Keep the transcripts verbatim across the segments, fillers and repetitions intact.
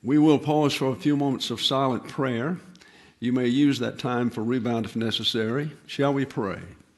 We will pause for a few moments of silent prayer. You may use that time for rebound if necessary. Shall we pray?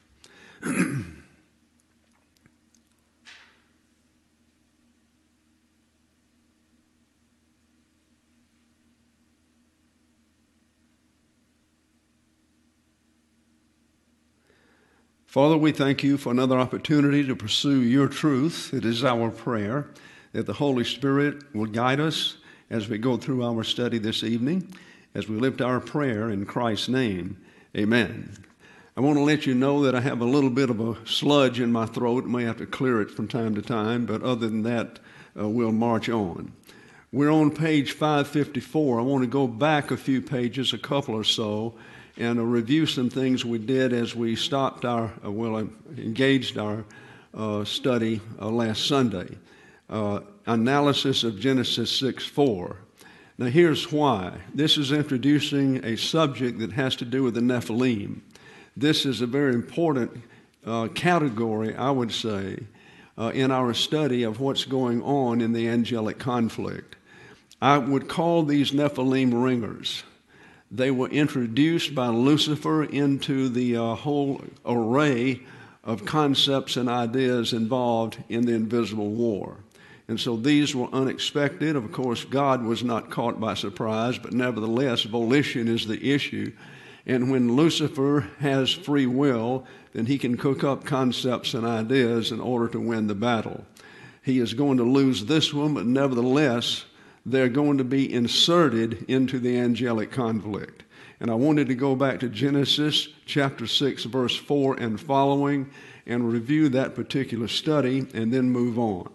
Father, we thank you for another opportunity to pursue your truth. It is our prayer that the Holy Spirit will guide us as we go through our study this evening, as we lift our prayer in Christ's name. Amen. I want to let you know that I have a little bit of a sludge in my throat. I may have to clear it from time to time, but other than that, uh, we'll march on. We're on page five fifty-four. I want to go back a few pages, a couple or so, and uh, review some things we did as we stopped our, uh, well, uh, engaged our uh, study uh, last Sunday. Uh, analysis of Genesis six four. Now here's why. This is introducing a subject that has to do with the Nephilim. This is a very important uh, category, I would say, uh, in our study of what's going on in the angelic conflict. I would call these Nephilim ringers. They were introduced by Lucifer into the uh, whole array of concepts and ideas involved in the invisible war. And so these were unexpected. Of course, God was not caught by surprise, but nevertheless, volition is the issue. And when Lucifer has free will, then he can cook up concepts and ideas in order to win the battle. He is going to lose this one, but nevertheless, they're going to be inserted into the angelic conflict. And I wanted to go back to Genesis chapter six, verse four and following, and review that particular study, and then move on.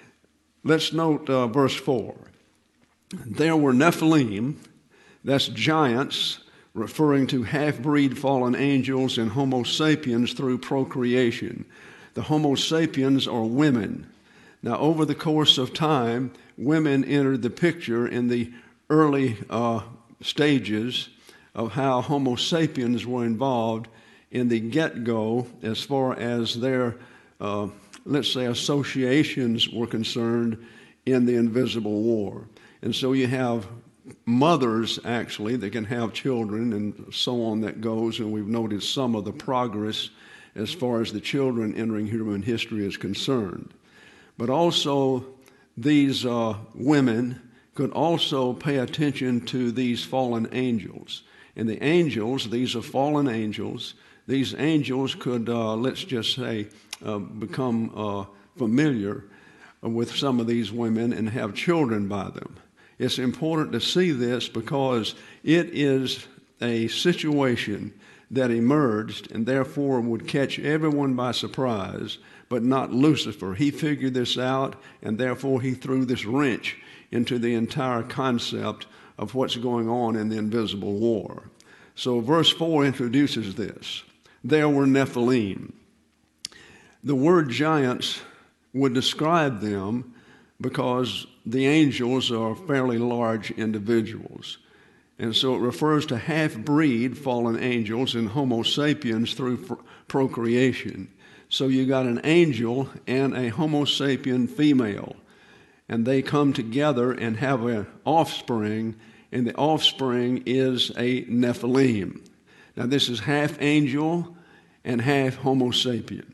Let's note uh, verse four. There were Nephilim, that's giants, referring to half-breed fallen angels and Homo sapiens through procreation. The Homo sapiens are women. Now, over the course of time, women entered the picture in the early uh, stages of how Homo sapiens were involved in the get-go as far as their uh, let's say, associations were concerned in the invisible war. And so you have mothers, actually, that can have children and so on that goes, and we've noted some of the progress as far as the children entering human history is concerned. But also, these uh, women could also pay attention to these fallen angels. And the angels, these are fallen angels, these angels could, uh, let's just say, Uh, become uh, familiar with some of these women and have children by them. It's important to see this because it is a situation that emerged and therefore would catch everyone by surprise, but not Lucifer. He figured this out, and therefore he threw this wrench into the entire concept of what's going on in the invisible war. So verse four introduces this. There were Nephilim. The word giants would describe them because the angels are fairly large individuals. And so it refers to half-breed fallen angels and Homo sapiens through fr- procreation. So you got an angel and a Homo sapien female, and they come together and have an offspring, and the offspring is a Nephilim. Now this is half angel and half Homo sapien.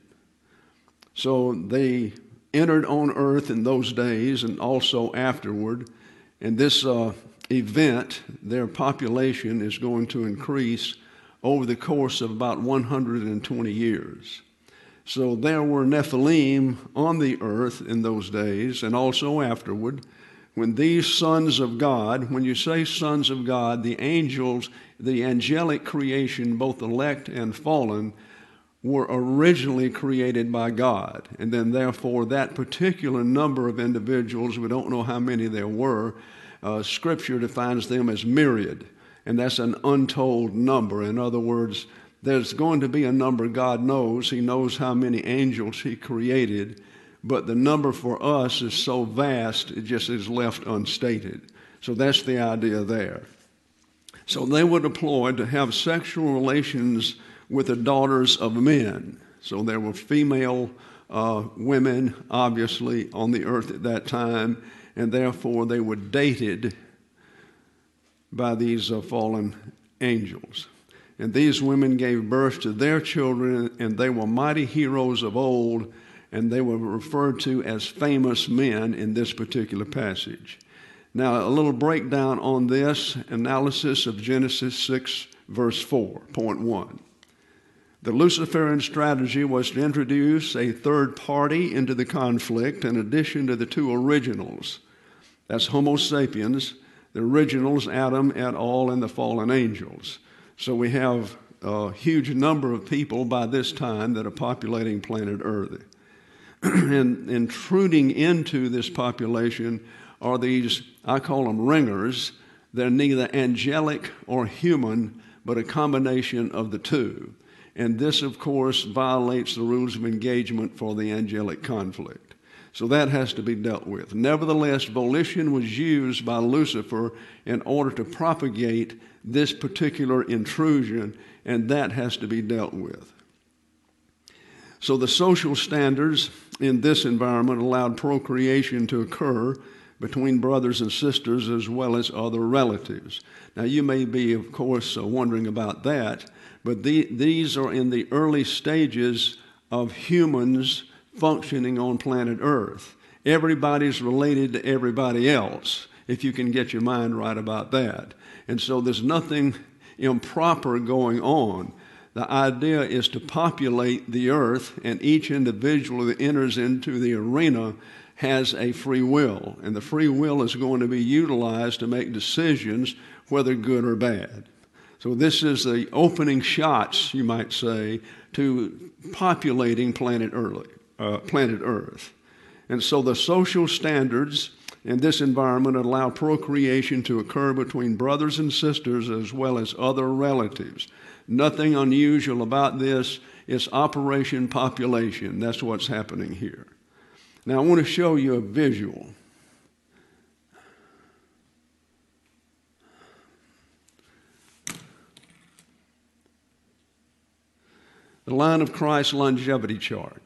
So they entered on earth in those days and also afterward. And this uh, event, their population is going to increase over the course of about one hundred twenty years. So there were Nephilim on the earth in those days and also afterward. When these sons of God, when you say sons of God, the angels, the angelic creation, both elect and fallen, were originally created by God. And then therefore that particular number of individuals, we don't know how many there were, uh, Scripture defines them as myriad. And that's an untold number. In other words, there's going to be a number God knows. He knows how many angels he created. But the number for us is so vast, it just is left unstated. So that's the idea there. So they were deployed to have sexual relations with the daughters of men. So there were female uh, women, obviously, on the earth at that time, and therefore they were dated by these uh, fallen angels. And these women gave birth to their children, and they were mighty heroes of old, and they were referred to as famous men in this particular passage. Now, a little breakdown on this analysis of Genesis six, verse four, point one. The Luciferian strategy was to introduce a third party into the conflict in addition to the two originals. That's Homo sapiens, the originals, Adam et al., and the fallen angels. So we have a huge number of people by this time that are populating planet Earth. And intruding into this population are these, I call them ringers. They're neither angelic or human, but a combination of the two. And this, of course, violates the rules of engagement for the angelic conflict. So that has to be dealt with. Nevertheless, volition was used by Lucifer in order to propagate this particular intrusion, and that has to be dealt with. So the social standards in this environment allowed procreation to occur between brothers and sisters as well as other relatives. Now, you may be, of course, uh, wondering about that, but the, these are in the early stages of humans functioning on planet Earth. Everybody's related to everybody else, if you can get your mind right about that. And so there's nothing improper going on. The idea is to populate the earth, and each individual that enters into the arena has a free will, and the free will is going to be utilized to make decisions, whether good or bad. So this is the opening shots, you might say, to populating planet Earth. Uh, planet Earth. And so the social standards in this environment allow procreation to occur between brothers and sisters as well as other relatives. Nothing unusual about this. It's Operation Population. That's what's happening here. Now, I want to show you a visual. The line of Christ longevity chart.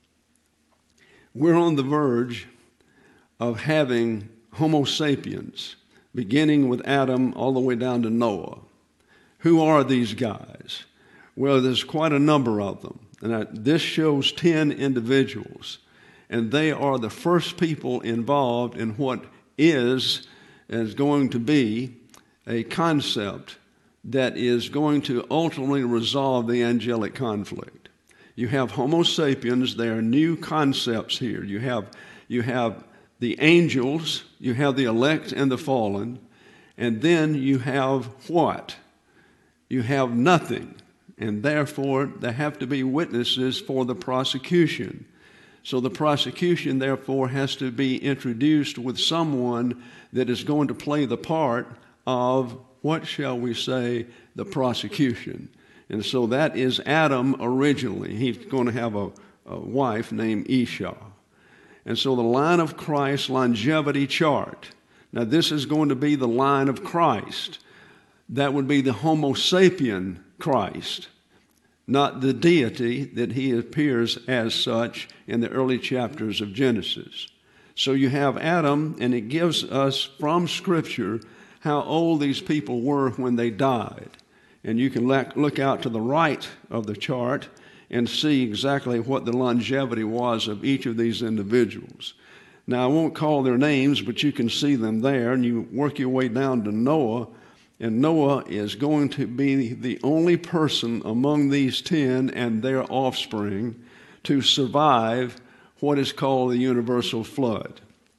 We're on the verge of having Homo sapiens, beginning with Adam all the way down to Noah. Who are these guys? Well, there's quite a number of them. And I, this shows ten individuals. And they are the first people involved in what is, is going to be a concept that is going to ultimately resolve the angelic conflict. You have Homo sapiens. There are new concepts here. You have, you have the angels, you have the elect and the fallen, and then you have what? You have nothing, and therefore there have to be witnesses for the prosecution. So the prosecution, therefore, has to be introduced with someone that is going to play the part of, what shall we say, the prosecution. And so that is Adam originally. He's going to have a, a wife named Esau. And so the line of Christ longevity chart. Now this is going to be the line of Christ. That would be the Homo sapien Christ, not the deity that he appears as such in the early chapters of Genesis. So you have Adam, and it gives us from Scripture how old these people were when they died. And you can look out to the right of the chart and see exactly what the longevity was of each of these individuals. Now, I won't call their names, but you can see them there, and you work your way down to Noah, and Noah is going to be the only person among these ten and their offspring to survive what is called the universal flood.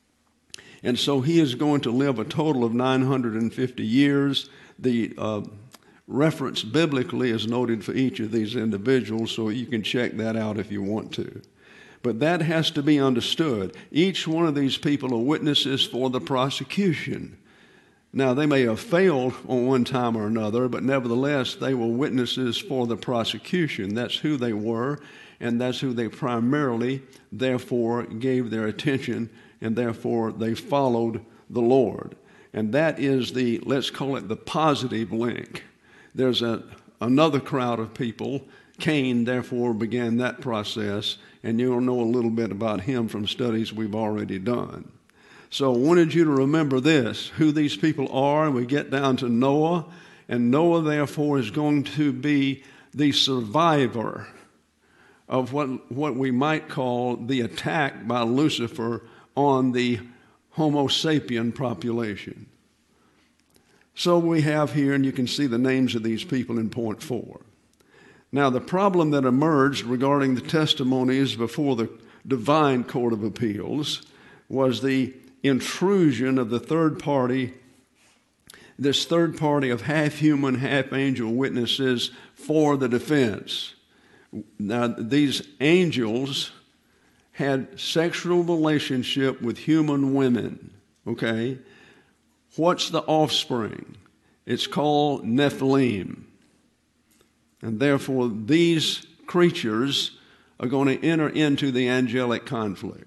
And so he is going to live a total of nine hundred fifty years. The uh, reference biblically is noted for each of these individuals, so you can check that out if you want to. But that has to be understood. Each one of these people are witnesses for the prosecution. Now, they may have failed on one time or another, but nevertheless, they were witnesses for the prosecution. That's who they were, and that's who they primarily, therefore, gave their attention, and therefore they followed the Lord. And that is the, let's call it the positive link. There's a, another crowd of people. Cain, therefore, began that process, and you'll know a little bit about him from studies we've already done. So I wanted you to remember this, who these people are, and we get down to Noah, and Noah, therefore, is going to be the survivor of what, what we might call the attack by Lucifer on the Homo sapien population. So we have here, and you can see the names of these people in point four. Now, the problem that emerged regarding the testimonies before the divine court of appeals was the intrusion of the third party, this third party of half human, half angel witnesses for the defense. Now, these angels had sexual relationship with human women, okay? What's the offspring? It's called Nephilim. And therefore, these creatures are going to enter into the angelic conflict.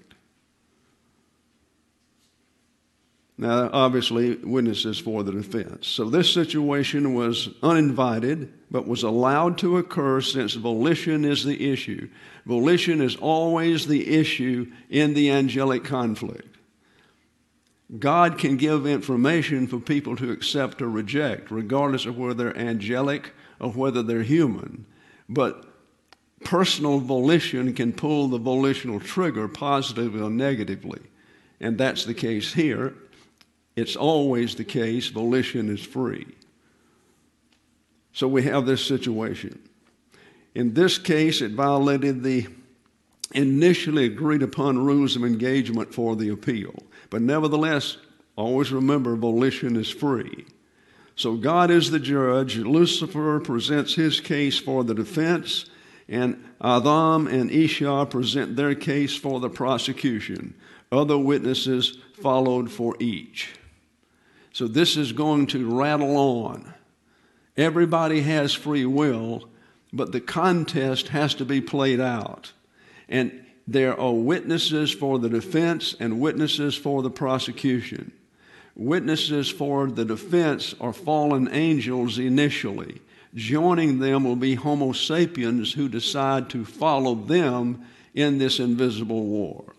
Now, obviously, witnesses for the defense. So this situation was uninvited, but was allowed to occur since volition is the issue. Volition is always the issue in the angelic conflict. God can give information for people to accept or reject, regardless of whether they're angelic or whether they're human. But personal volition can pull the volitional trigger positively or negatively. And that's the case here. It's always the case, volition is free. So we have this situation. In this case, it violated the initially agreed upon rules of engagement for the appeal. But nevertheless, always remember, volition is free. So God is the judge. Lucifer presents his case for the defense, and Adam and Ishah present their case for the prosecution. Other witnesses followed for each. So this is going to rattle on. Everybody has free will, but the contest has to be played out. And there are witnesses for the defense and witnesses for the prosecution. Witnesses for the defense are fallen angels initially. Joining them will be Homo sapiens who decide to follow them in this invisible war.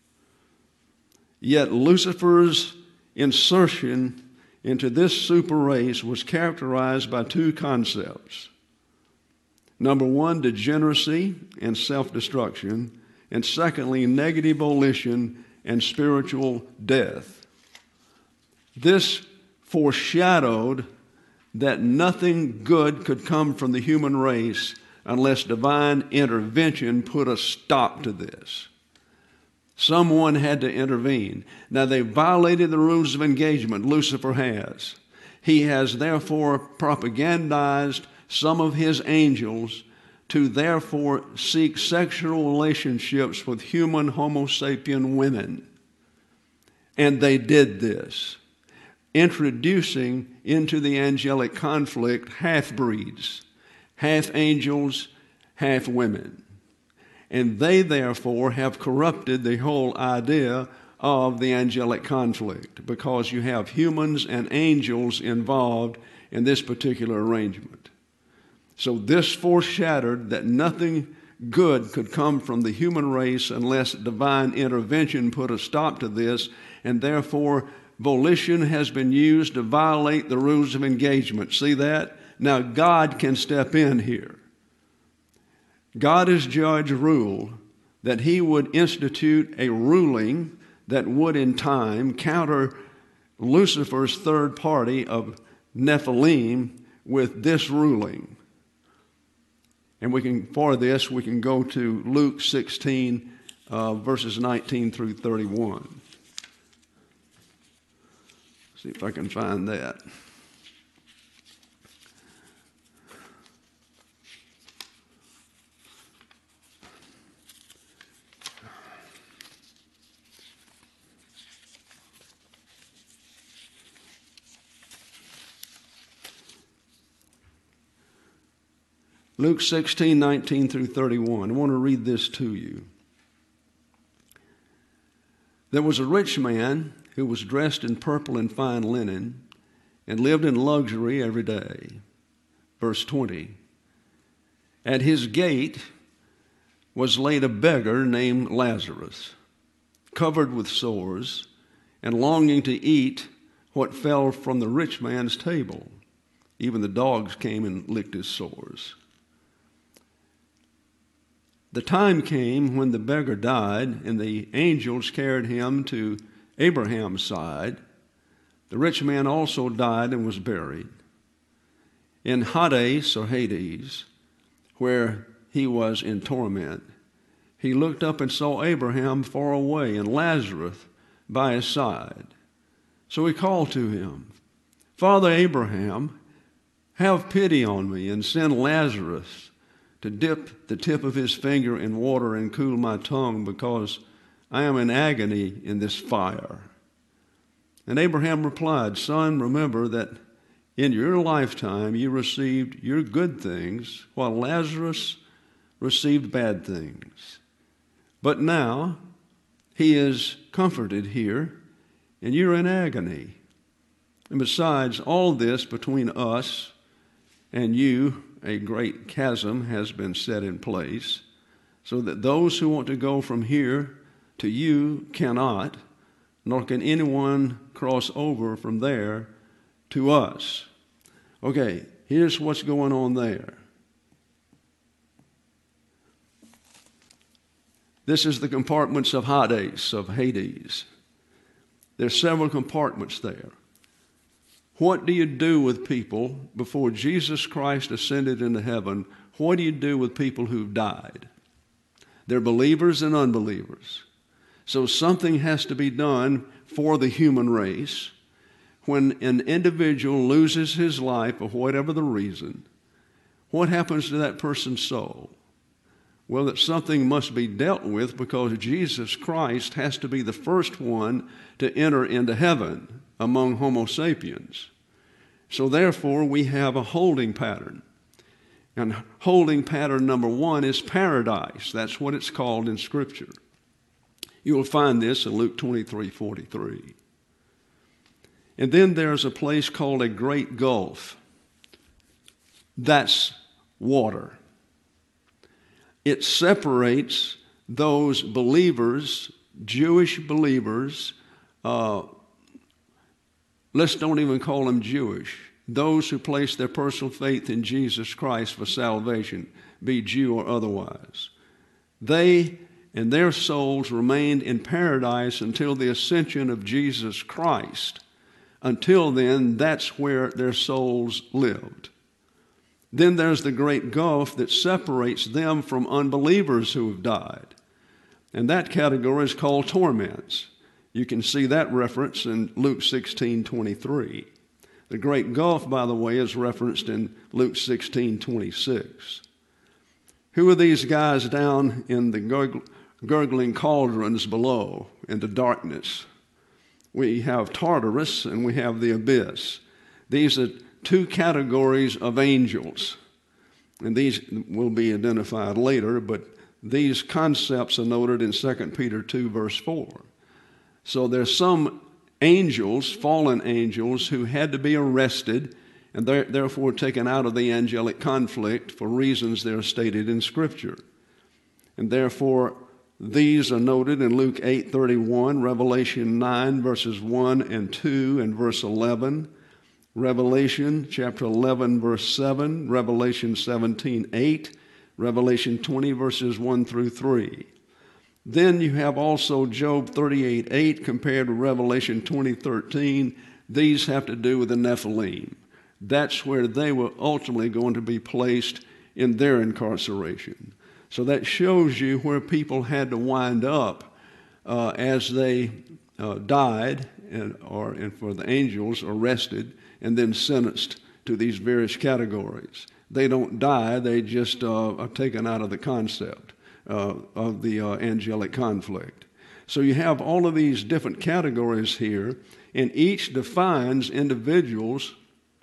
Yet Lucifer's insertion into this super race was characterized by two concepts. Number one, degeneracy and self-destruction, and secondly, negative volition and spiritual death. This foreshadowed that nothing good could come from the human race unless divine intervention put a stop to this. Someone had to intervene. Now, they violated the rules of engagement. Lucifer has. He has therefore propagandized some of his angels to therefore seek sexual relationships with human Homo sapien women. And they did this, introducing into the angelic conflict half-breeds, half angels, half women. And they, therefore, have corrupted the whole idea of the angelic conflict because you have humans and angels involved in this particular arrangement. So this foreshadowed that nothing good could come from the human race unless divine intervention put a stop to this, and therefore volition has been used to violate the rules of engagement. See that? Now God can step in here. God as judge ruled that he would institute a ruling that would in time counter Lucifer's third party of Nephilim with this ruling. And we can, for this, we can go to Luke sixteen, uh, verses nineteen through thirty-one. See if I can find that. Luke sixteen, nineteen through thirty-one. I want to read this to you. There was a rich man who was dressed in purple and fine linen and lived in luxury every day. Verse twenty. At his gate was laid a beggar named Lazarus, covered with sores and longing to eat what fell from the rich man's table. Even the dogs came and licked his sores. The time came when the beggar died, and the angels carried him to Abraham's side. The rich man also died and was buried. In Hades, or Hades, where he was in torment, he looked up and saw Abraham far away and Lazarus by his side. So he called to him, "Father Abraham, have pity on me and send Lazarus to dip the tip of his finger in water and cool my tongue, because I am in agony in this fire." And Abraham replied, "Son, remember that in your lifetime you received your good things, while Lazarus received bad things. But now he is comforted here, and you're in agony. And besides all this, between us and you, a great chasm has been set in place, so that those who want to go from here to you cannot, nor can anyone cross over from there to us." Okay, here's what's going on there. This is the compartments of Hades, of Hades. There's several compartments there. What do you do with people before Jesus Christ ascended into heaven? What do you do with people who've died? They're believers and unbelievers. So something has to be done for the human race. When an individual loses his life for whatever the reason, what happens to that person's soul? Well, that something must be dealt with, because Jesus Christ has to be the first one to enter into heaven among Homo sapiens. So therefore, we have a holding pattern. And holding pattern number one is paradise. That's what it's called in Scripture. You will find this in Luke twenty-three forty-three. And then there's a place called a great gulf. That's water. It separates those believers, Jewish believers, uh, let's don't even call them Jewish, those who place their personal faith in Jesus Christ for salvation, be Jew or otherwise. They and their souls remained in paradise until the ascension of Jesus Christ. Until then, that's where their souls lived. Then there's the great gulf that separates them from unbelievers who have died. And that category is called torments. You can see that reference in Luke sixteen twenty-three. The great gulf, by the way, is referenced in Luke sixteen twenty-six. Who are these guys down in the gurgling cauldrons below in the darkness? We have Tartarus and we have the abyss. These are two categories of angels, and these will be identified later, but these concepts are noted in Second Peter two, verse four. So there's some angels, fallen angels, who had to be arrested and therefore taken out of the angelic conflict for reasons that are stated in Scripture. And therefore, these are noted in Luke eight thirty-one, Revelation nine, verses one and two, and verse eleven, Revelation chapter eleven, verse seven, Revelation seventeen, eight, Revelation twenty, verses one through three. Then you have also Job thirty-eight, eight compared to Revelation twenty, thirteen. These have to do with the Nephilim. That's where they were ultimately going to be placed in their incarceration. So that shows you where people had to wind up uh, as they uh, died, and, or, and for the angels arrested and then sentenced to these various categories. They don't die, they just uh, are taken out of the concept uh, of the uh, angelic conflict. So you have all of these different categories here, and each defines individuals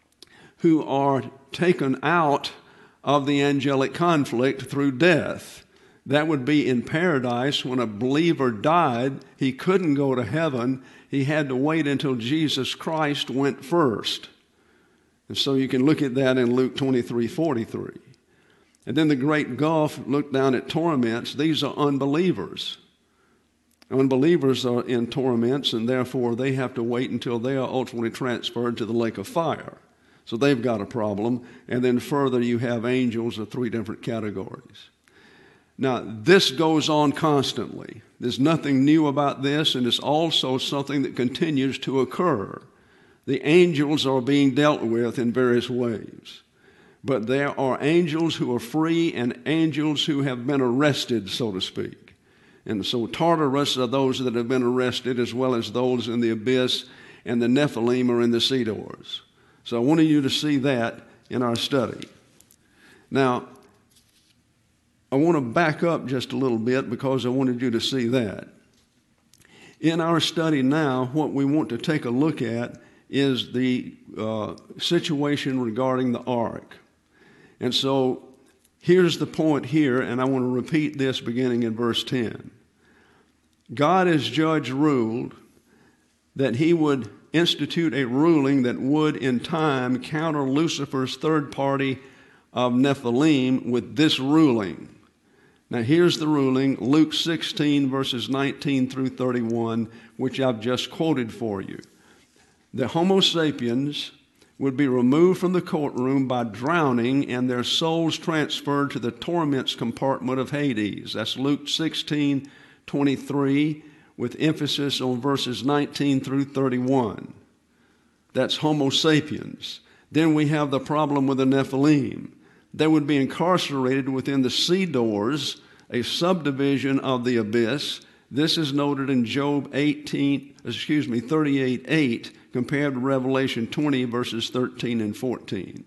who are taken out of the angelic conflict through death. That would be in paradise. When a believer died, he couldn't go to heaven. He had to wait until Jesus Christ went first. And so you can look at that in Luke twenty-three forty-three. And then the great gulf, look down at torments. These are unbelievers. Unbelievers are in torments, and therefore they have to wait until they are ultimately transferred to the lake of fire. So they've got a problem. And then further, you have angels of three different categories. Now, this goes on constantly. There's nothing new about this, and it's also something that continues to occur. The angels are being dealt with in various ways. But there are angels who are free and angels who have been arrested, so to speak. And so Tartarus are those that have been arrested, as well as those in the abyss, and the Nephilim are in the sea doors. So I wanted you to see that in our study. Now, I want to back up just a little bit because I wanted you to see that. In our study now, what we want to take a look at is the uh, situation regarding the ark. And so here's the point here, and I want to repeat this beginning in verse ten. God as judge ruled that he would institute a ruling that would in time counter Lucifer's third party of Nephilim with this ruling. Now here's the ruling, Luke sixteen verses nineteen through thirty-one, which I've just quoted for you. The Homo sapiens would be removed from the courtroom by drowning and their souls transferred to the torments compartment of Hades. That's Luke sixteen twenty-three, with emphasis on verses nineteen through thirty-one. That's Homo sapiens. Then we have the problem with the Nephilim. They would be incarcerated within the sea doors, a subdivision of the abyss. This is noted in Job eighteen, excuse me, thirty-eight eight, compared to Revelation twenty, verses thirteen and fourteen.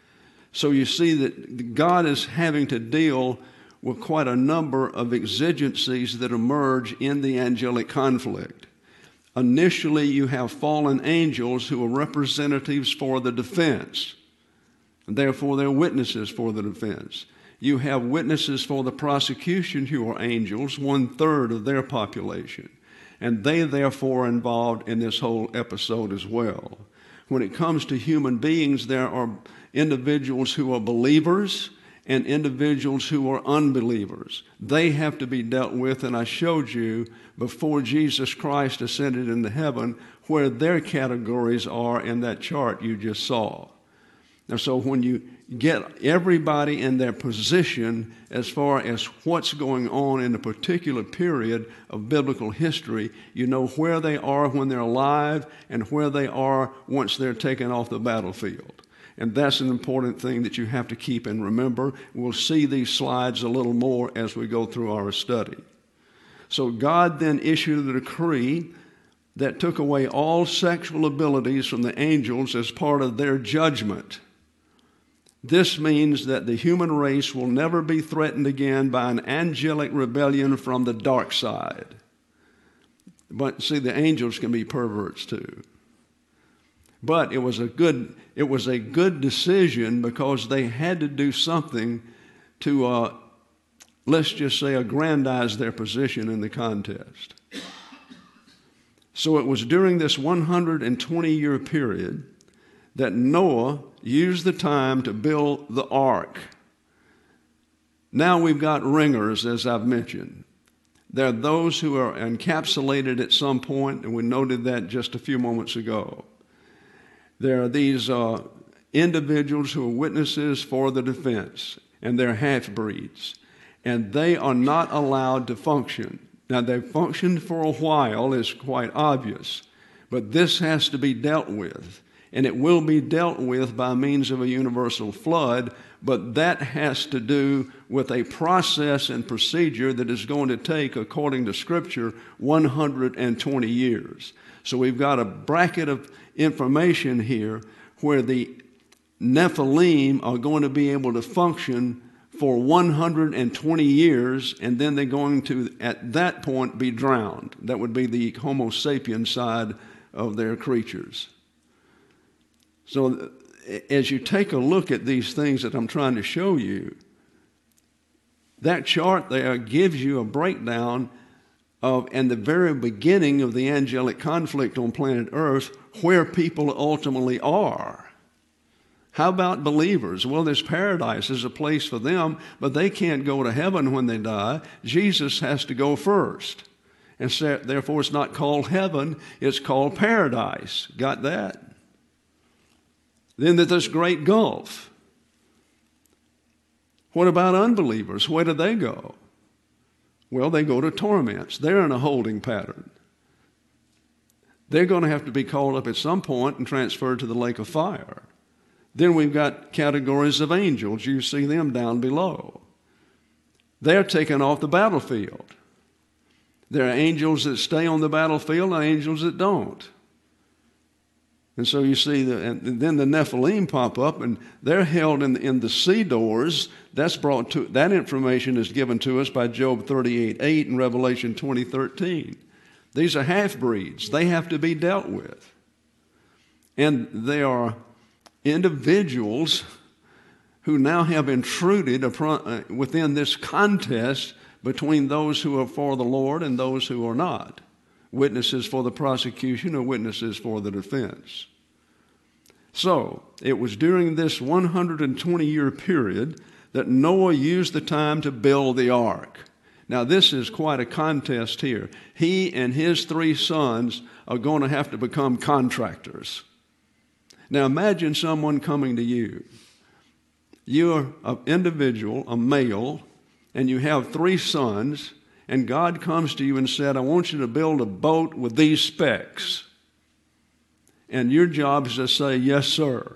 So you see that God is having to deal with quite a number of exigencies that emerge in the angelic conflict. Initially, you have fallen angels who are representatives for the defense, and therefore they're witnesses for the defense. You have witnesses for the prosecution who are angels, one-third of their population, and they therefore are involved in this whole episode as well. When it comes to human beings, there are individuals who are believers and individuals who are unbelievers. They have to be dealt with, and I showed you before Jesus Christ ascended into heaven where their categories are in that chart you just saw. Now, so when you get everybody in their position as far as what's going on in a particular period of biblical history, you know where they are when they're alive and where they are once they're taken off the battlefield. And that's an important thing that you have to keep and remember. We'll see these slides a little more as we go through our study. So God then issued a decree that took away all sexual abilities from the angels as part of their judgment. This means that the human race will never be threatened again by an angelic rebellion from the dark side. But see, the angels can be perverts too. But it was a good, it was a good decision because they had to do something to, uh, let's just say, aggrandize their position in the contest. So it was during this one hundred twenty year period that Noah used the time to build the ark. Now we've got ringers, as I've mentioned. There are those who are encapsulated at some point, and we noted that just a few moments ago. There are these uh, individuals who are witnesses for the defense, and they're half-breeds, and they are not allowed to function. Now, they've functioned for a while, it's quite obvious, but this has to be dealt with, and it will be dealt with by means of a universal flood, but that has to do with a process and procedure that is going to take, according to Scripture, one hundred twenty years. So we've got a bracket of information here where the Nephilim are going to be able to function for one hundred twenty years, and then they're going to, at that point, be drowned. That would be the Homo sapien side of their creatures. So as you take a look at these things that I'm trying to show you, that chart there gives you a breakdown of, in the very beginning of the angelic conflict on planet Earth, where people ultimately are. How about believers? Well, there's paradise. There's a place for them, but they can't go to heaven when they die. Jesus has to go first. And so, therefore, it's not called heaven, it's called paradise. Got that? Then there's this great gulf. What about unbelievers? Where do they go? Well, they go to torments. They're in a holding pattern. They're going to have to be called up at some point and transferred to the lake of fire. Then we've got categories of angels. You see them down below. They're taken off the battlefield. There are angels that stay on the battlefield and angels that don't. And so you see, the, and then the Nephilim pop up, and they're held in, in the sea doors. That's brought to, that information is given to us by Job thirty-eight eight and Revelation twenty thirteen. These are half-breeds. They have to be dealt with. And they are individuals who now have intruded upon, within this contest between those who are for the Lord and those who are not. Witnesses for the prosecution or witnesses for the defense. So, it was during this one hundred twenty year period that Noah used the time to build the ark. Now, this is quite a contest here. He and his three sons are going to have to become contractors. Now, imagine someone coming to you. You're an individual, a male, and you have three sons, and God comes to you and said, I want you to build a boat with these specs. And your job is to say, yes, sir.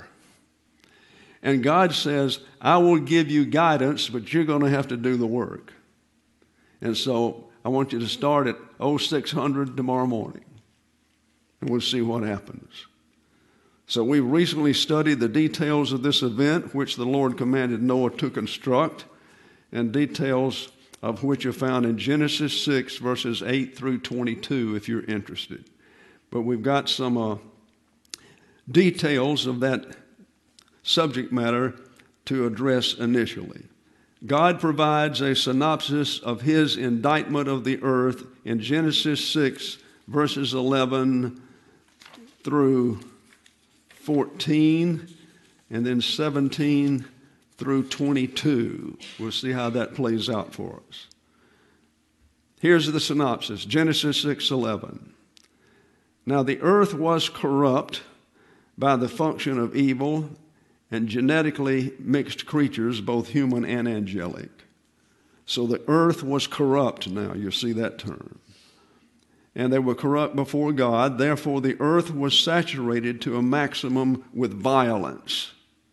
And God says, I will give you guidance, but you're going to have to do the work. And so I want you to start at oh six hundred tomorrow morning, and we'll see what happens. So we recently studied the details of this event, which the Lord commanded Noah to construct, and details of which are found in Genesis six, verses eight through twenty-two, if you're interested. But we've got some uh, details of that subject matter to address initially. God provides a synopsis of his indictment of the earth in Genesis six, verses eleven through fourteen, and then seventeen through twenty-two. We'll see how that plays out for us. Here's the synopsis, Genesis six eleven. Now the earth was corrupt by the function of evil and genetically mixed creatures, both human and angelic. So the earth was corrupt now, you see that term. And they were corrupt before God, therefore the earth was saturated to a maximum with violence.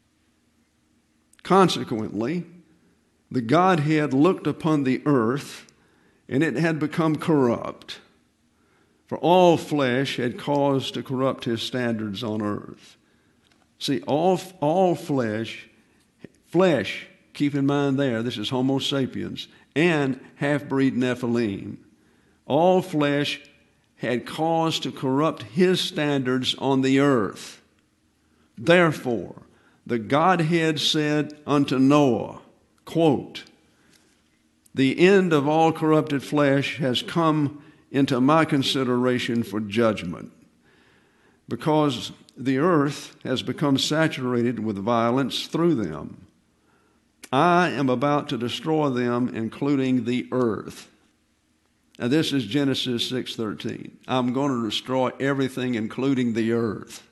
Consequently, the Godhead looked upon the earth, and it had become corrupt. For all flesh had cause to corrupt his standards on earth. See, all, all flesh, flesh, keep in mind there, this is Homo sapiens, and half-breed Nephilim. All flesh had cause to corrupt his standards on the earth. Therefore, the Godhead said unto Noah, quote, the end of all corrupted flesh has come into my consideration for judgment, because the earth has become saturated with violence through them. I am about to destroy them, including the earth. Now this is Genesis six thirteen. I'm going to destroy everything, including the earth.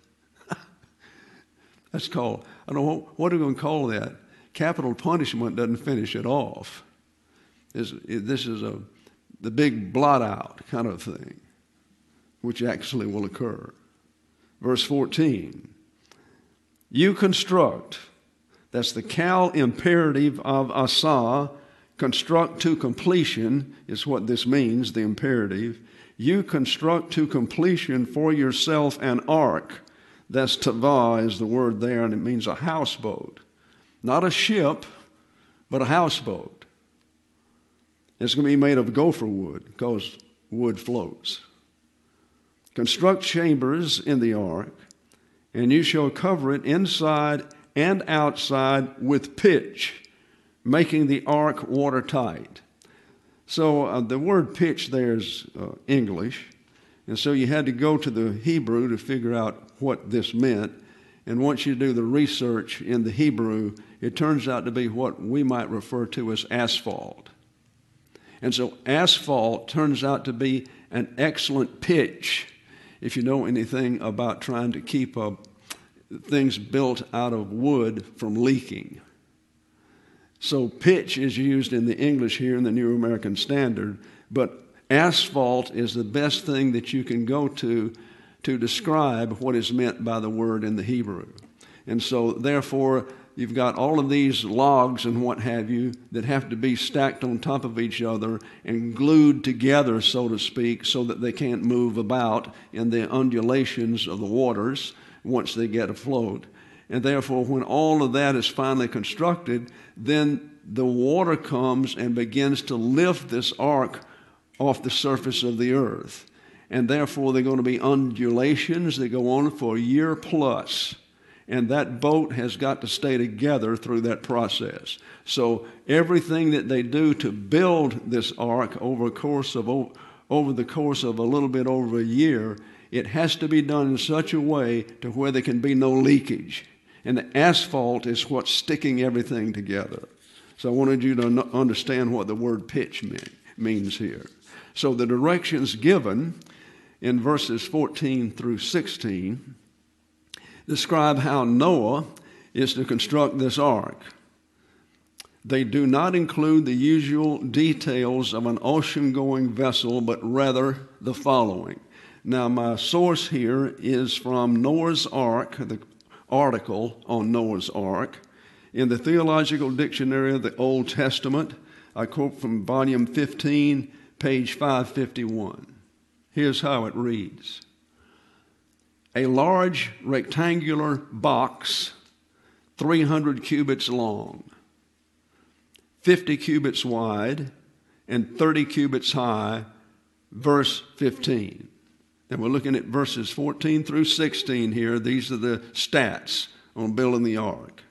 That's called, I don't know, what are we going to call that? Capital punishment doesn't finish it off. This, this is a the big blot out kind of thing, which actually will occur. Verse fourteen, you construct, that's the Cal imperative of asa, construct to completion is what this means, the imperative. You construct to completion for yourself an ark. That's tavah is the word there, and it means a houseboat. Not a ship, but a houseboat. It's going to be made of gopher wood because wood floats. Construct chambers in the ark, and you shall cover it inside and outside with pitch, making the ark watertight. So uh, the word pitch there is uh, English, and so you had to go to the Hebrew to figure out what this meant. And once you do the research in the Hebrew, it turns out to be what we might refer to as asphalt. And so asphalt turns out to be an excellent pitch if you know anything about trying to keep uh, things built out of wood from leaking. So pitch is used in the English here in the New American Standard, but asphalt is the best thing that you can go to to describe what is meant by the word in the Hebrew. And so therefore, you've got all of these logs and what have you that have to be stacked on top of each other and glued together, so to speak, so that they can't move about in the undulations of the waters once they get afloat. And therefore, when all of that is finally constructed, then the water comes and begins to lift this ark off the surface of the earth. And therefore, there are going to be undulations that go on for a year plus. And that boat has got to stay together through that process. So everything that they do to build this ark over a course of over the course of a little bit over a year, it has to be done in such a way to where there can be no leakage. And the asphalt is what's sticking everything together. So I wanted you to understand what the word pitch means here. So the directions given in verses fourteen through sixteen describe how Noah is to construct this ark. They do not include the usual details of an ocean-going vessel, but rather the following. Now, my source here is from Noah's Ark, the article on Noah's Ark. In the Theological Dictionary of the Old Testament, I quote from volume fifteen, page five fifty-one. Here's how it reads. A large rectangular box, three hundred cubits long, fifty cubits wide, and thirty cubits high, verse fifteen. And we're looking at verses fourteen through sixteen here. These are the stats on building the ark.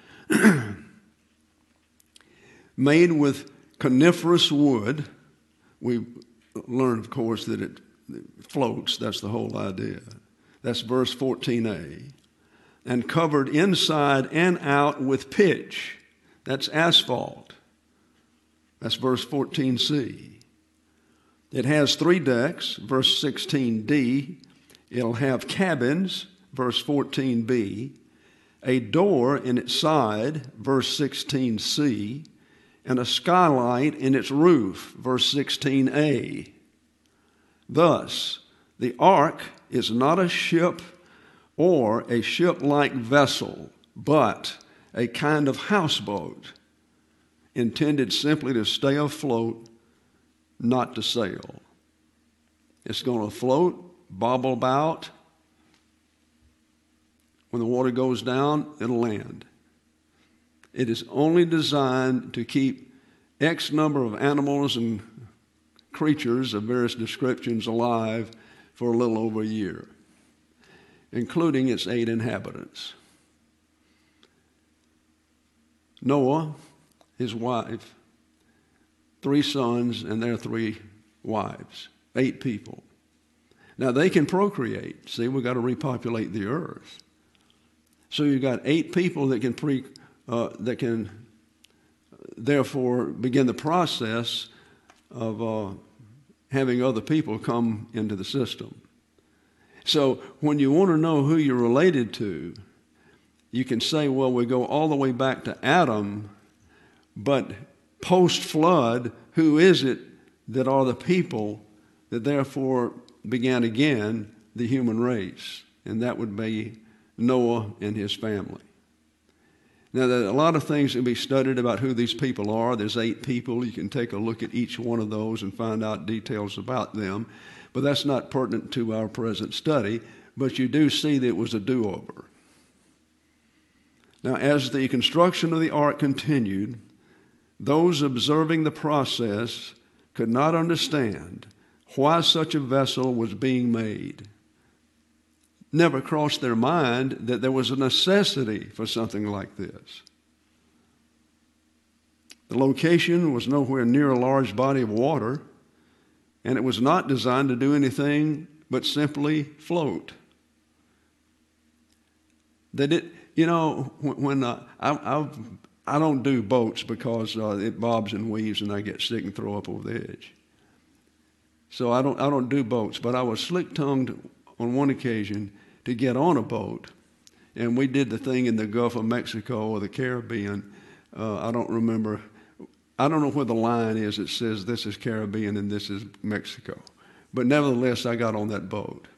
Made with coniferous wood. We learned, of course, that it floats. That's the whole idea. That's verse fourteen a. And covered inside and out with pitch. That's asphalt. That's verse fourteen c. It has three decks, verse sixteen d. It'll have cabins, verse fourteen b. A door in its side, verse sixteen c. And a skylight in its roof, verse sixteen a. Thus, the ark is not a ship or a ship-like vessel, but a kind of houseboat intended simply to stay afloat, not to sail. It's going to float, bobble about. When the water goes down, it'll land. It is only designed to keep X number of animals and creatures of various descriptions alive for a little over a year, including its eight inhabitants. Noah, his wife, three sons, and their three wives, eight people. Now, they can procreate. See, we've got to repopulate the earth. So you've got eight people that can pre, uh, that can therefore begin the process of uh, having other people come into the system. So when you want to know who you're related to, you can say, well, we go all the way back to Adam, but post-flood, who is it that are the people that therefore began again the human race? And that would be Noah and his family. Now, there are a lot of things that can be studied about who these people are. There's eight people. You can take a look at each one of those and find out details about them. But that's not pertinent to our present study. But you do see that it was a do-over. Now, as the construction of the ark continued, those observing the process could not understand why such a vessel was being made. Never crossed their mind that there was a necessity for something like this. The location was nowhere near a large body of water, and it was not designed to do anything but simply float. They did, you know, when uh, I, I've I don't do boats because uh, it bobs and weaves and I get sick and throw up over the edge. So I don't I don't do boats, but I was slick-tongued on one occasion to get on a boat, and we did the thing in the Gulf of Mexico or the Caribbean. Uh, I don't remember. I don't know where the line is that says this is Caribbean and this is Mexico. But nevertheless, I got on that boat.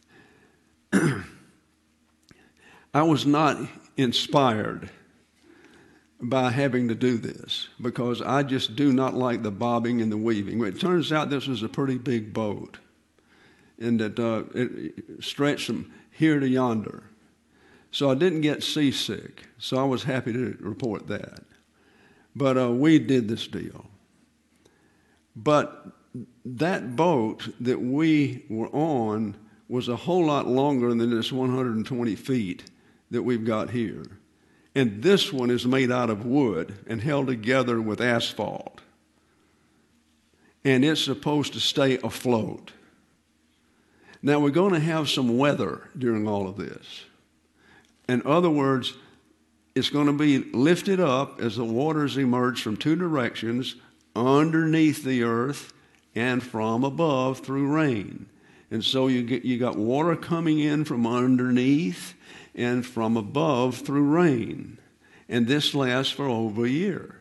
I was not inspired by having to do this because I just do not like the bobbing and the weaving. It turns out this was a pretty big boat and that uh, it stretched from here to yonder. So I didn't get seasick, so I was happy to report that. But uh, we did this deal. But that boat that we were on was a whole lot longer than this one hundred twenty feet that we've got here. And this one is made out of wood and held together with asphalt. And it's supposed to stay afloat. Now, we're going to have some weather during all of this. In other words, it's going to be lifted up as the waters emerge from two directions, underneath the earth and from above through rain. And so you get you got water coming in from underneath and from above through rain. And this lasts for over a year.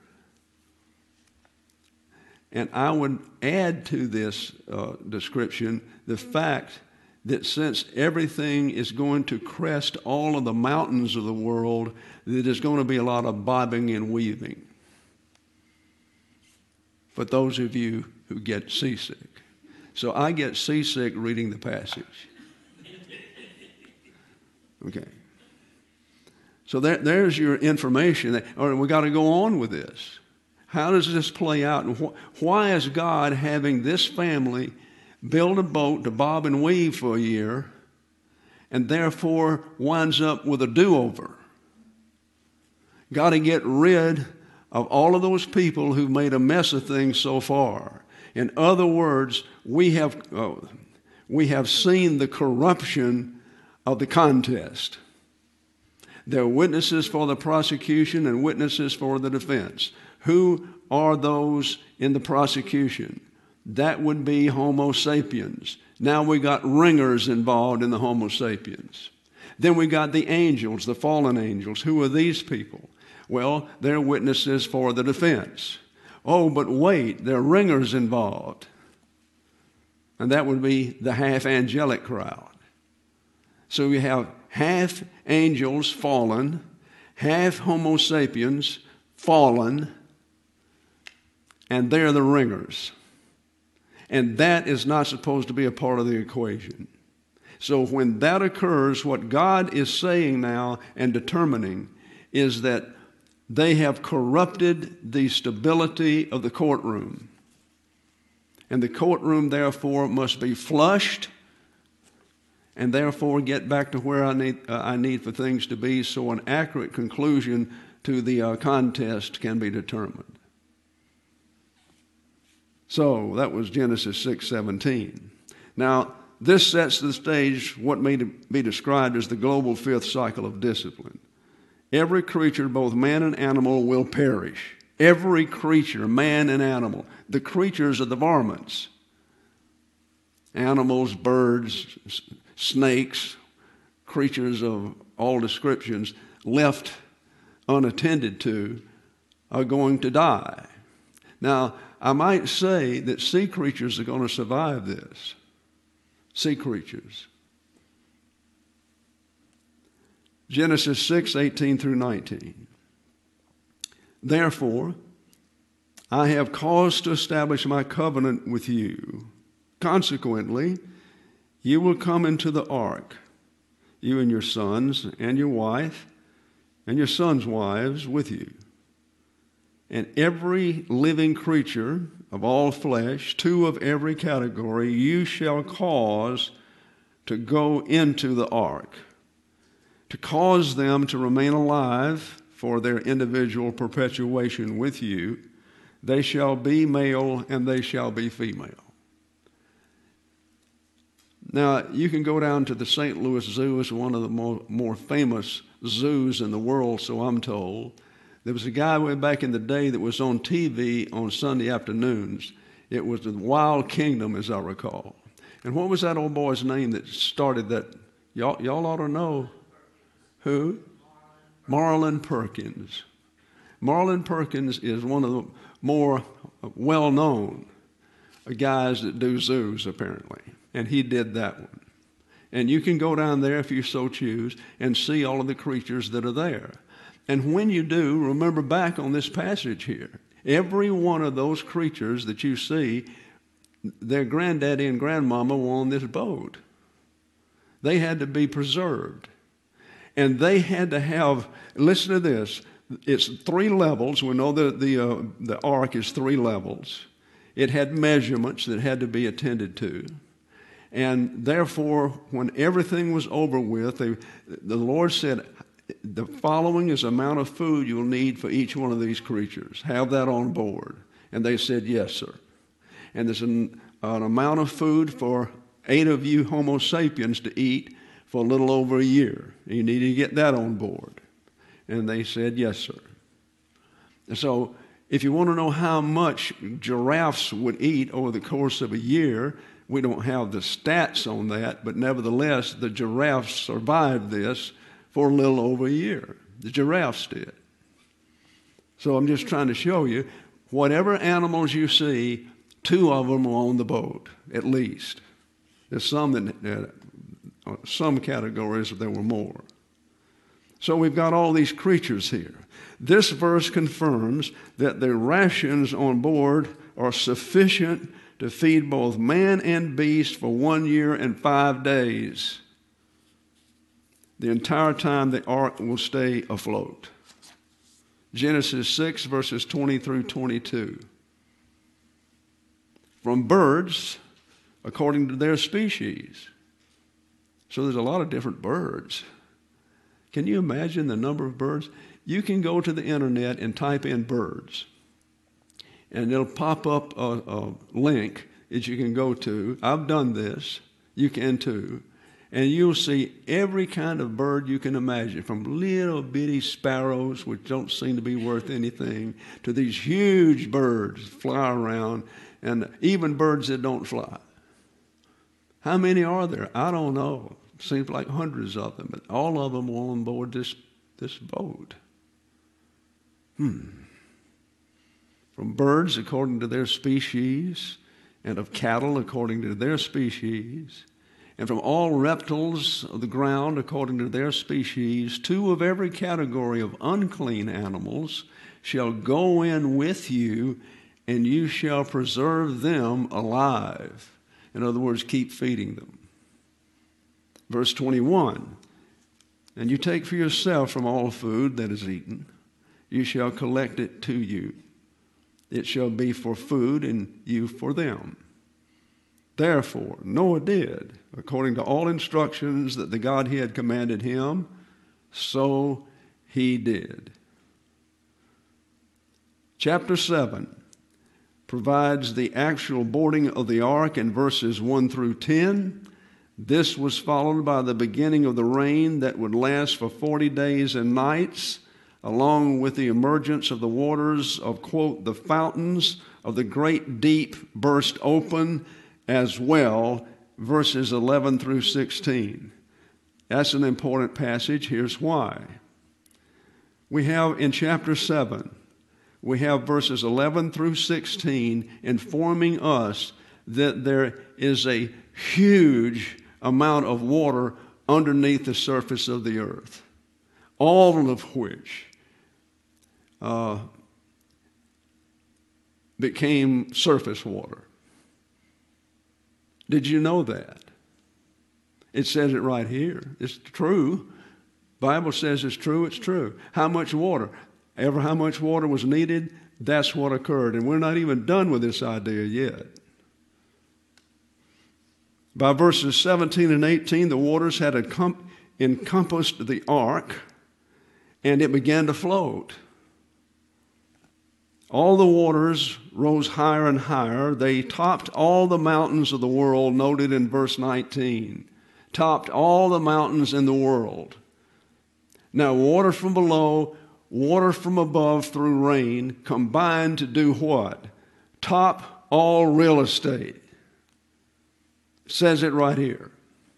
And I would add to this uh, description the fact that since everything is going to crest all of the mountains of the world, that there's going to be a lot of bobbing and weaving. For those of you who get seasick. So I get seasick reading the passage. Okay. So there, there's your information. All right, we got to go on with this. How does this play out? And wh- why is God having this family build a boat to bob and weave for a year and therefore winds up with a do-over? Got to get rid of all of those people who've made a mess of things so far. In other words, we have, uh, we have seen the corruption of the contest. There are witnesses for the prosecution and witnesses for the defense. Who are those in the prosecution? That would be Homo sapiens. Now we got ringers involved in the Homo sapiens. Then we got the angels, the fallen angels. Who are these people? Well, they're witnesses for the defense. Oh, but wait, there are ringers involved. And that would be the half angelic crowd. So we have half angels fallen, half Homo sapiens fallen, and they're the ringers. And that is not supposed to be a part of the equation. So when that occurs, what God is saying now and determining is that they have corrupted the stability of the courtroom. And the courtroom, therefore, must be flushed and therefore get back to where I need, uh, I need for things to be so an accurate conclusion to the uh, contest can be determined. So that was Genesis six seventeen. Now, this sets the stage what may be described as the global fifth cycle of discipline. Every creature, both man and animal, will perish. Every creature, man and animal. The creatures are the varmints. Animals, birds, snakes, creatures of all descriptions left unattended to are going to die. Now, I might say that sea creatures are going to survive this. Sea creatures. Genesis six, eighteen through nineteen. Therefore, I have caused to establish my covenant with you. Consequently, you will come into the ark, you and your sons and your wife and your sons' wives with you. And every living creature of all flesh, two of every category, you shall cause to go into the ark, to cause them to remain alive for their individual perpetuation with you. They shall be male and they shall be female. Now, you can go down to the Saint Louis Zoo. It's one of the more, more famous zoos in the world, so I'm told. There was a guy way back in the day that was on T V on Sunday afternoons. It was the Wild Kingdom, as I recall. And what was that old boy's name that started that? Y'all, y'all ought to know. Who? Marlin Perkins. Marlin Perkins is one of the more well-known guys that do zoos, apparently. And he did that one. And you can go down there if you so choose and see all of the creatures that are there. And when you do, remember back on this passage here. Every one of those creatures that you see, their granddaddy and grandmama were on this boat. They had to be preserved. And they had to have, listen to this, it's three levels. We know that the, uh, the ark is three levels. It had measurements that had to be attended to. And therefore, when everything was over with, they, the Lord said, the following is the amount of food you'll need for each one of these creatures. Have that on board. And they said, yes, sir. And there's an, an amount of food for eight of you Homo sapiens to eat for a little over a year. You need to get that on board. And they said, yes, sir. And so if you want to know how much giraffes would eat over the course of a year, we don't have the stats on that, but nevertheless, the giraffes survived this for a little over a year. The giraffes did. So I'm just trying to show you, whatever animals you see, two of them are on the boat, at least. There's some that, uh, some categories there were more. So we've got all these creatures here. This verse confirms that the rations on board are sufficient to feed both man and beast for one year and five days. The entire time the ark will stay afloat. Genesis six, verses twenty through twenty-two. From birds, according to their species. So there's a lot of different birds. Can you imagine the number of birds? You can go to the internet and type in birds, and it'll pop up a, a link that you can go to. I've done this. You can too. And you'll see every kind of bird you can imagine, from little bitty sparrows, which don't seem to be worth anything, to these huge birds fly around, and even birds that don't fly. How many are there? I don't know. Seems like hundreds of them, but all of them were on board this, this boat. Hmm. From birds according to their species, and of cattle according to their species, and from all reptiles of the ground according to their species, two of every category of unclean animals shall go in with you, and you shall preserve them alive. In other words, keep feeding them. Verse twenty-one, and you take for yourself from all food that is eaten, you shall collect it to you. It shall be for food, and you for them. Therefore, Noah did, according to all instructions that the Godhead commanded him, so he did. Chapter seven provides the actual boarding of the ark in verses one through ten. This was followed by the beginning of the rain that would last for forty days and nights, along with the emergence of the waters of, quote, the fountains of the great deep burst open as well, verses eleven through sixteen. That's an important passage. Here's why. We have in chapter seven, we have verses eleven through sixteen informing us that there is a huge amount of water underneath the surface of the earth, all of which uh, became surface water. Did you know that? It says it right here. It's true. Bible says it's true, it's true. How much water? Ever how much water was needed, that's what occurred. And we're not even done with this idea yet. By verses seventeen and eighteen, the waters had encompassed the ark, and it began to float. All the waters rose higher and higher. They topped all the mountains of the world, noted in verse nineteen. Topped all the mountains in the world. Now, water from below water from above through rain combine to do what? Top all real estate. It says it right here.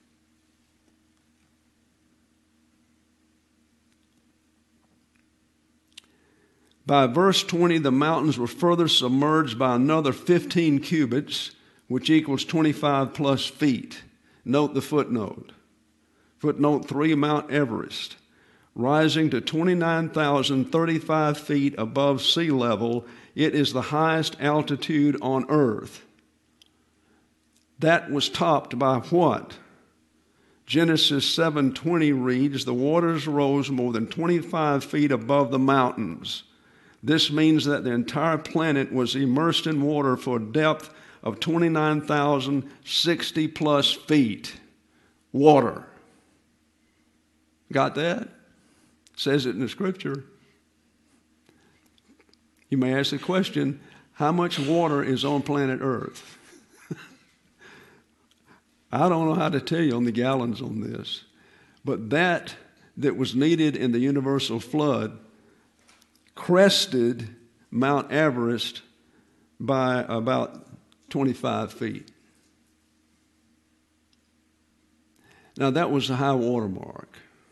By verse twenty, the mountains were further submerged by another fifteen cubits, which equals twenty-five plus feet. Note the footnote. Footnote three, Mount Everest, rising to twenty-nine thousand thirty-five feet above sea level. It is the highest altitude on earth. That was topped by what? Genesis seven twenty reads, the waters rose more than twenty-five feet above the mountains. This means that the entire planet was immersed in water for a depth of twenty-nine thousand sixty plus feet. Water. Got that? It says it in the scripture. You may ask the question, how much water is on planet Earth? I don't know how to tell you on the gallons on this, but that that was needed in the universal flood crested Mount Everest by about twenty-five feet. Now that was a high water mark.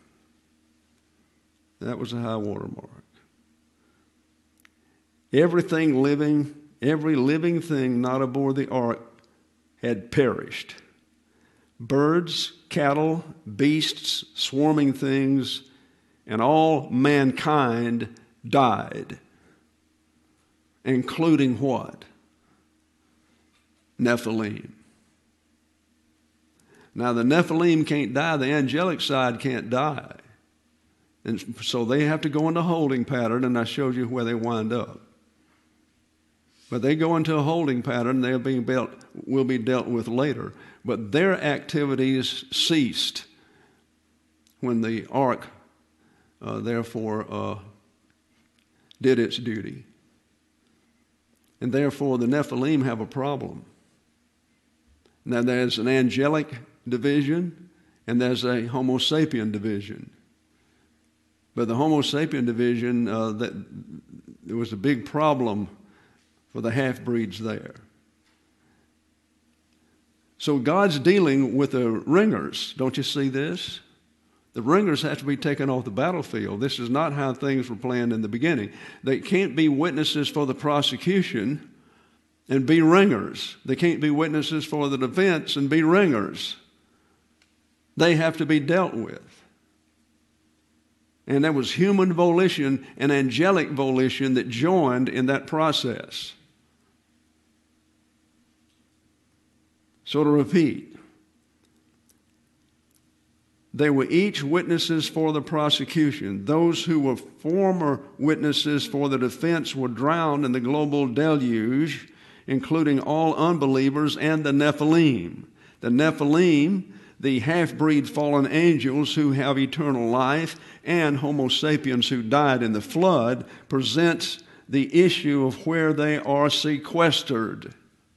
That was a high water mark. Everything living, every living thing not aboard the ark had perished. Birds, cattle, beasts, swarming things, and all mankind died, including what? Nephilim. Now the Nephilim can't die, the angelic side can't die. And so they have to go into a holding pattern, and I showed you where they wind up. But they go into a holding pattern, they're being dealt, will be dealt with later. But their activities ceased when the ark, uh, therefore, uh, did its duty. And therefore, the Nephilim have a problem. Now, there's an angelic division, and there's a Homo sapien division. But the Homo sapien division, uh, that, there was a big problem for the half-breeds there. So God's dealing with the ringers. Don't you see this? The ringers have to be taken off the battlefield. This is not how things were planned in the beginning. They can't be witnesses for the prosecution and be ringers. They can't be witnesses for the defense and be ringers. They have to be dealt with. And there was human volition and angelic volition that joined in that process. So to repeat, they were each witnesses for the prosecution. Those who were former witnesses for the defense were drowned in the global deluge, including all unbelievers and the Nephilim. The Nephilim, the half-breed fallen angels who have eternal life, and Homo sapiens who died in the flood, presents the issue of where they are sequestered.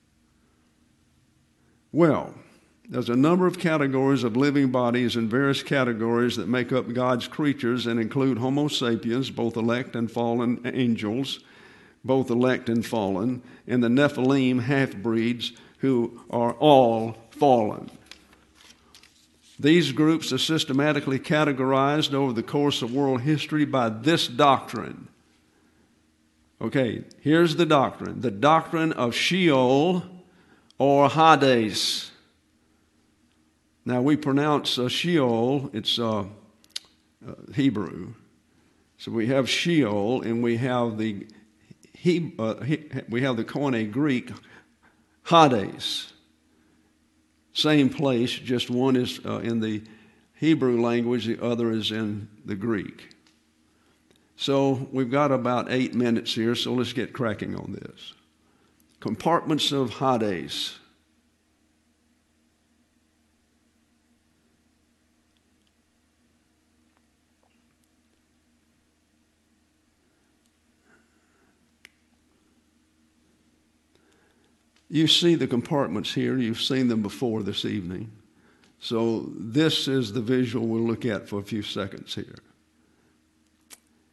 Well, there's a number of categories of living bodies and various categories that make up God's creatures and include Homo sapiens, both elect and fallen angels, both elect and fallen, and the Nephilim, half-breeds, who are all fallen. These groups are systematically categorized over the course of world history by this doctrine. Okay, here's the doctrine. The doctrine of Sheol or Hades. Now we pronounce uh, Sheol, it's uh, uh, Hebrew. So we have Sheol and we have the he, uh, he, we have the Koine Greek Hades. Same place, just one is uh, in the Hebrew language, the other is in the Greek. So we've got about eight minutes here, so let's get cracking on this. Compartments of Hades. You see the compartments here. You've seen them before this evening. So this is the visual we'll look at for a few seconds here.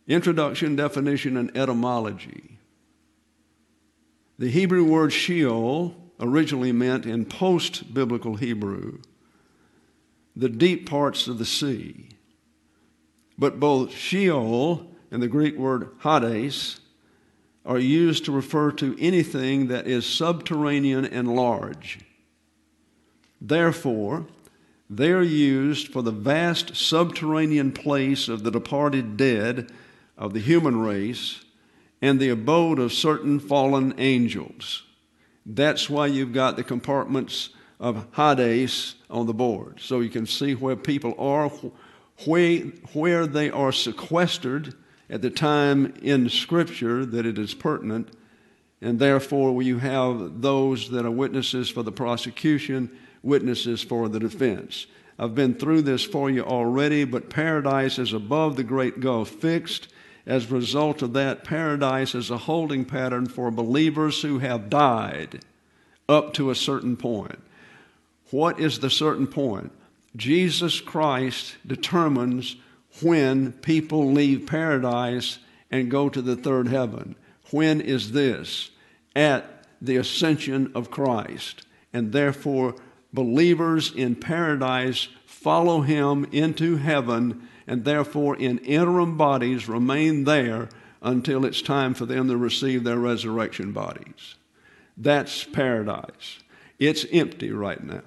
Introduction, definition, and etymology. The Hebrew word Sheol originally meant in post-biblical Hebrew the deep parts of the sea. But both Sheol and the Greek word Hades are used to refer to anything that is subterranean and large. Therefore, they are used for the vast subterranean place of the departed dead of the human race and the abode of certain fallen angels. That's why you've got the compartments of Hades on the board, so you can see where people are, where, where they are sequestered at the time in Scripture that it is pertinent, and therefore you have those that are witnesses for the prosecution, witnesses for the defense. I've been through this for you already, but paradise is above the great gulf fixed. As a result of that, paradise is a holding pattern for believers who have died up to a certain point. What is the certain point? Jesus Christ determines when people leave paradise and go to the third heaven. When is this? At the ascension of Christ. And therefore, believers in paradise follow him into heaven, and therefore in interim bodies remain there until it's time for them to receive their resurrection bodies. That's paradise. It's empty right now.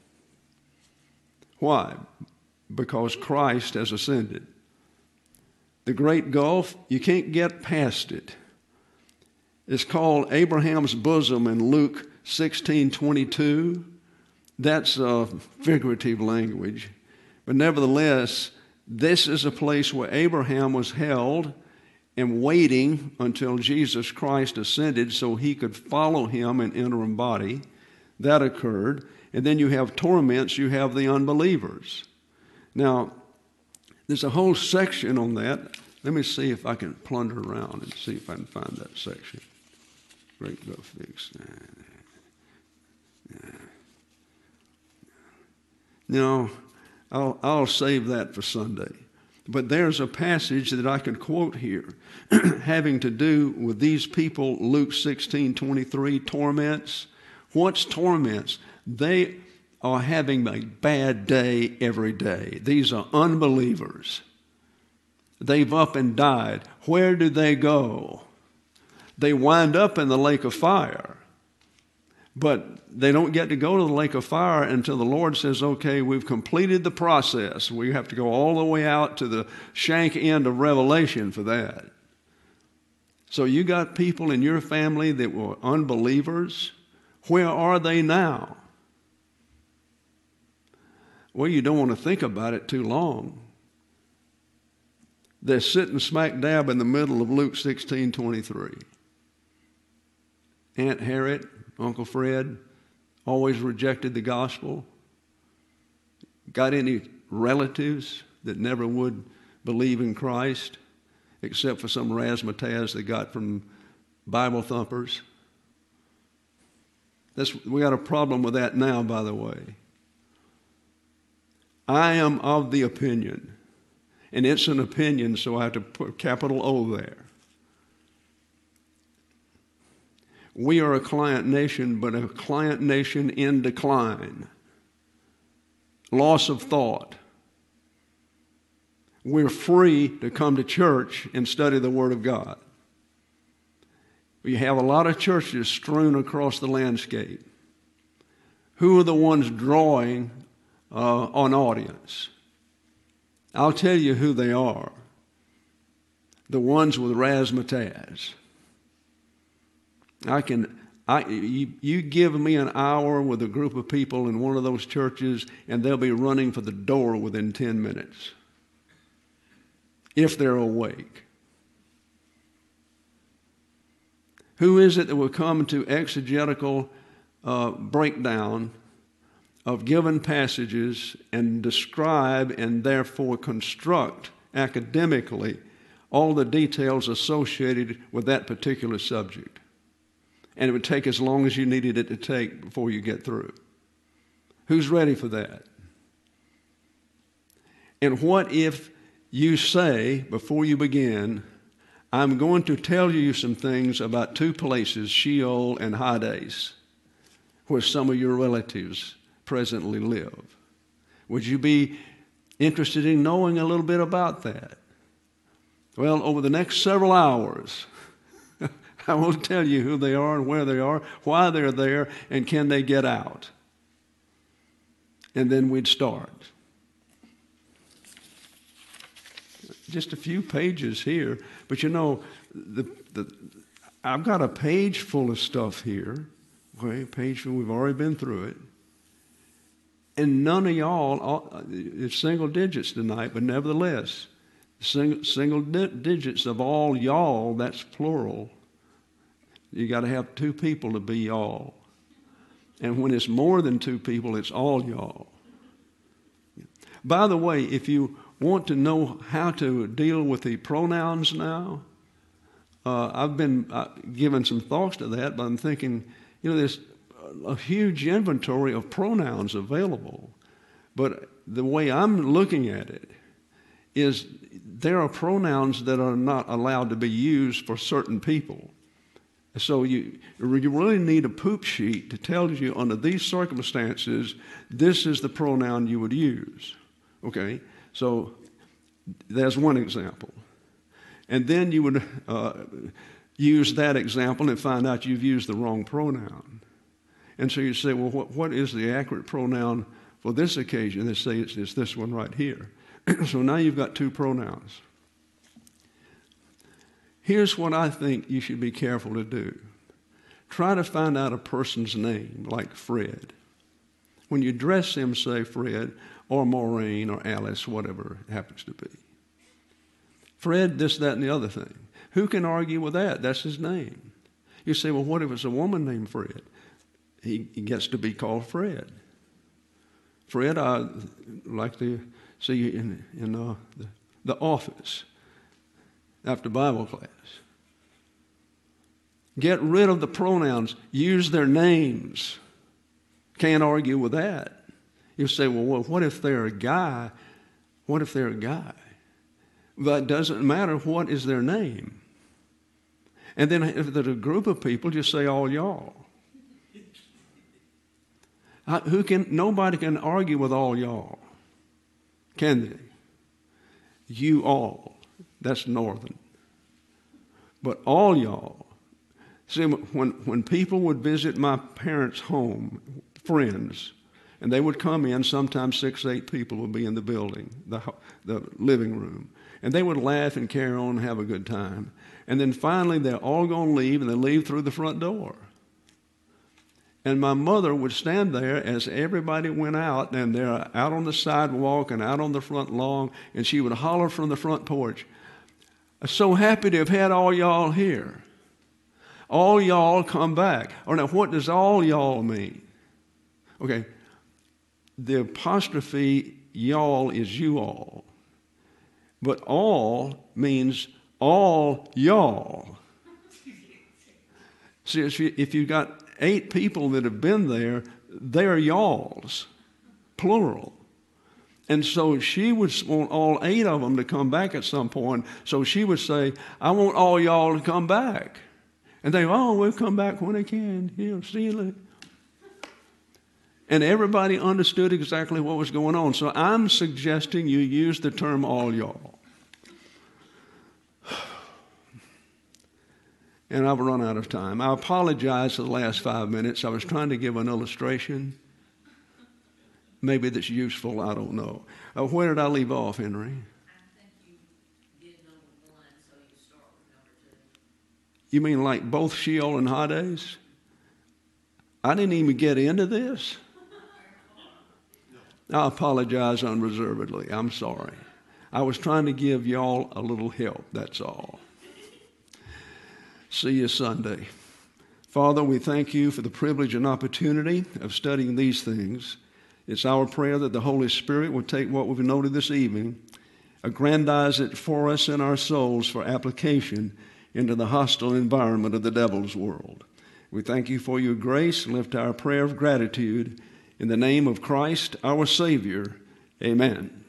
Why? Because Christ has ascended. The great gulf, you can't get past it. It's called Abraham's bosom in Luke sixteen twenty-two. That's a figurative language. But nevertheless, this is a place where Abraham was held and waiting until Jesus Christ ascended so he could follow him in interim body. That occurred. And then you have torments, you have the unbelievers. Now, there's a whole section on that. Let me see if I can plunder around and see if I can find that section. Great Gulf Fix. No, I'll, I'll save that for Sunday. But there's a passage that I can quote here having to do with these people, Luke sixteen twenty-three, torments. What's torments? They are having a bad day every day. These are unbelievers. They've up and died. Where do they go? They wind up in the lake of fire. But they don't get to go to the lake of fire until the Lord says, okay, we've completed the process. We have to go all the way out to the shank end of Revelation for that. So you got people in your family that were unbelievers. Where are they now? Well, you don't want to think about it too long. They're sitting smack dab in the middle of Luke sixteen twenty-three. Aunt Harriet, Uncle Fred, always rejected the gospel. Got any relatives that never would believe in Christ, except for some razzmatazz they got from Bible thumpers? That's, we got a problem with that now, by the way. I am of the opinion, and it's an opinion, so I have to put capital O there. We are a client nation, but a client nation in decline. Loss of thought. We're free to come to church and study the Word of God. We have a lot of churches strewn across the landscape. Who are the ones drawing uh, an audience? I'll tell you who they are. The ones with razzmatazz. I can, I, you, you give me an hour with a group of people in one of those churches, and they'll be running for the door within ten minutes, if they're awake. Who is it that will come to exegetical uh, breakdown of given passages and describe and therefore construct academically all the details associated with that particular subject? And it would take as long as you needed it to take before you get through. Who's ready for that? And what if you say, before you begin, I'm going to tell you some things about two places, Sheol and Hades, where some of your relatives presently live. Would you be interested in knowing a little bit about that? Well, over the next several hours, I will tell you who they are and where they are, why they're there, and can they get out. And then we'd start. Just a few pages here, but you know, the, the, I've got a page full of stuff here. Okay, a page full, we've already been through it. And none of y'all, all, it's single digits tonight, but nevertheless, single, single di- digits of all y'all, that's plural. You got to have two people to be y'all. And when it's more than two people, it's all y'all. By the way, if you want to know how to deal with the pronouns now, uh, I've been uh, giving some thoughts to that, but I'm thinking, you know, there's a huge inventory of pronouns available. But the way I'm looking at it is there are pronouns that are not allowed to be used for certain people. So you, you really need a poop sheet to tell you under these circumstances, this is the pronoun you would use. Okay? So there's one example. And then you would uh, use that example and find out you've used the wrong pronoun. And so you say, well, what, what is the accurate pronoun for this occasion? They say it's, it's this one right here. So now you've got two pronouns. Here's what I think you should be careful to do. Try to find out a person's name, like Fred. When you address him, say Fred, or Maureen, or Alice, whatever it happens to be. Fred, this, that, and the other thing. Who can argue with that? That's his name. You say, well, what if it's a woman named Fred? He, he gets to be called Fred. Fred, I like to see you in, in uh, the, the office after Bible class. Get rid of the pronouns. Use their names. Can't argue with that. You say, well, well, what if they're a guy? What if they're a guy? But it doesn't matter what is their name. And then if there's a group of people, just say all y'all. Who can? Nobody can argue with all y'all, can they? You all. That's northern. But all y'all. See, when, when people would visit my parents' home, friends, and they would come in, sometimes six, eight people would be in the building, the, the living room. And they would laugh and carry on and have a good time. And then finally, they're all going to leave, and they leave through the front door. And my mother would stand there as everybody went out, and they're out on the sidewalk and out on the front lawn, and she would holler from the front porch, I'm so happy to have had all y'all here. All y'all come back. Or now, what does all y'all mean? Okay, the apostrophe y'all is you all. But all means all y'all. See, if, you, if you've got eight people that have been there, they're y'alls, plural. And so she would want all eight of them to come back at some point. So she would say, I want all y'all to come back. And they, oh, we'll come back when they can. You know, see you later. And everybody understood exactly what was going on. So I'm suggesting you use the term all y'all. And I've run out of time. I apologize for the last five minutes. I was trying to give an illustration. Maybe that's useful, I don't know. Uh, where did I leave off, Henry? I think you did number one, so you start with number two. You mean like both Sheol and Hades? I didn't even get into this. I apologize unreservedly. I'm sorry. I was trying to give y'all a little help, that's all. See you Sunday. Father, we thank you for the privilege and opportunity of studying these things. It's our prayer that the Holy Spirit will take what we've noted this evening, aggrandize it for us in our souls for application into the hostile environment of the devil's world. We thank you for your grace and lift our prayer of gratitude in the name of Christ, our Savior. Amen.